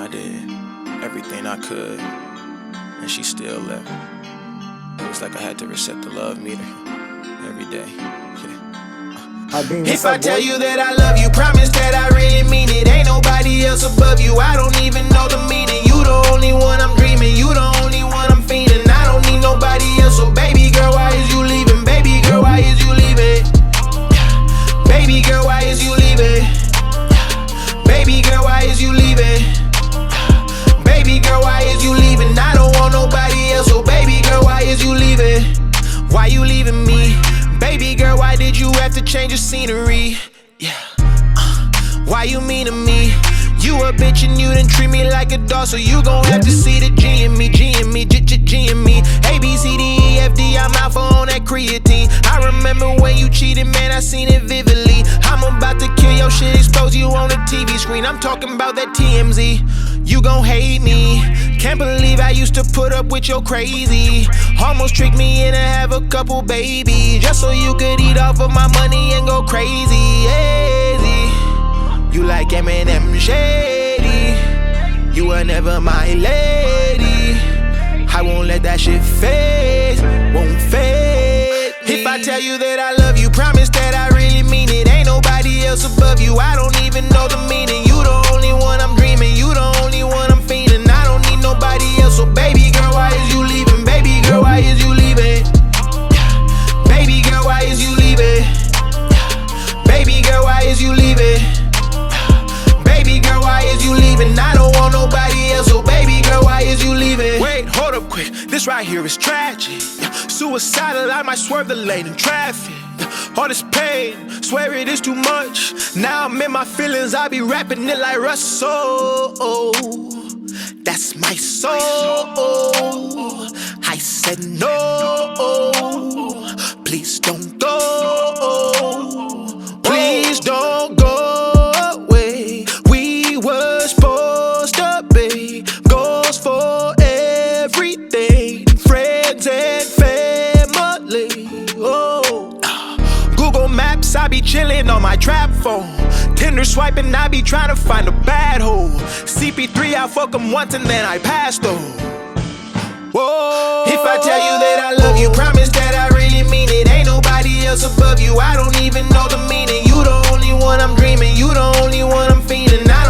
I did everything I could, and she still left. It was like I had to reset the love meter every day. If I tell you that I love you, promise that I really mean it. Ain't nobody else above you, I don't even know the meaning. You the only one I'm dreaming, you the only one I'm feeling. I don't need nobody else, so baby girl, why is you leaving? Baby girl, why is you leaving? Baby girl, why is you leaving? Baby girl, why is you leaving? Baby girl, why is you leaving? I don't want nobody else, so baby girl, why is you leaving? Why you leaving me? Baby girl, why did you have to change your scenery? Yeah. Why you mean to me? You a bitch and you didn't treat me like a dog, so you gon' have to see the G in me, G in me, G in me. A, B, C, D, E, F, D, I'm out for on that creatine. I remember when you cheated, man, I seen it vividly. I'm about to kill your shit, expose you on the TV screen. I'm talking about that TMZ. You gon' hate me. Can't believe I used to put up with your crazy. Almost tricked me into have a couple babies, just so you could eat off of my money and go crazy. You like Eminem shady. You were never my lady. I won't let that shit fade, won't fade. If I tell you that I love you, promise that I really mean it. Ain't nobody else above you, I don't even know the meaning. You the only one I'm dreaming, you the only one I'm feeling. I don't need nobody else, so baby girl, why is you leaving? Baby girl, why is you leaving? Baby girl, why is you leaving? Baby girl, why is you leaving? Baby girl, why is you leaving? I don't want nobody else, so baby girl, why is you leaving? Wait, hold up quick, this right here is tragic. Suicidal, I might swerve the lane in traffic. All this pain, swear it is too much. Now I'm in my feelings, I be rapping it like Russell. That's my soul. I said no, please don't go. Please don't go. Goes for everything, friends and family. Google Maps, I be chillin' on my trap phone. Tinder swiping, I be trying to find a bad hole. CP3, I fuck 'em once and then I pass though. Whoa. If I tell you that I love you, promise that I really mean it. Ain't nobody else above you, I don't even know the meaning. You the only one I'm dreaming, you the only one I'm feeling.